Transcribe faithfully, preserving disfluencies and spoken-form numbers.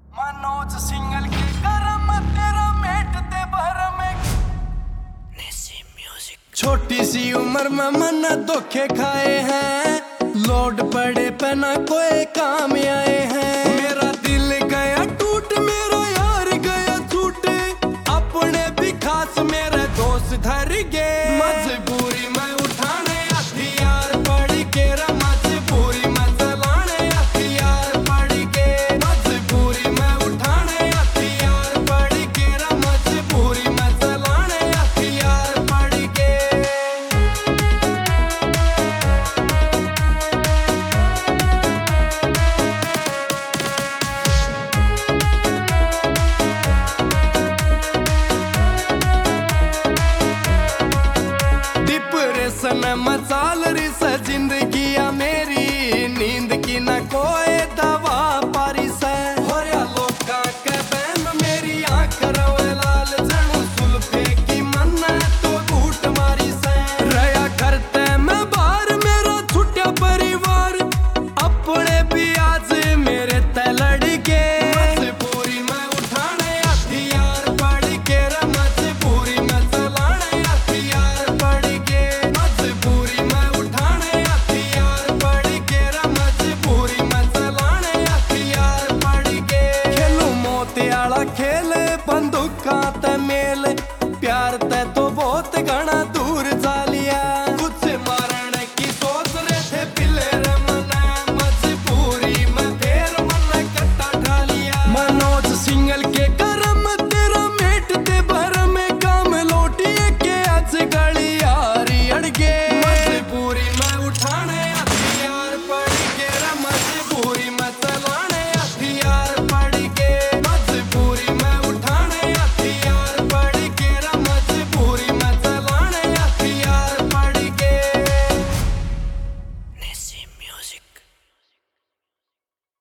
Manoj single के करम तेरा मेट ते भरम म्यूजिक। छोटी सी उम्र में मन धोखे खाए हैं, लोड पड़े पे ना कोई काम आए हैं। मेरा दिल गया टूट, मेरा यार गया छूट, अपने भी खास मेरे दोस्त धर गए। मजबूरी में उठाने हथियार पड़ के, मजबूरी में चलाने हथियार पड़ के, मजबूरी में उठाने हथियार पड़ के, मजबूरी में चलाने हथियार पड़ के। डिप्रेशन मचा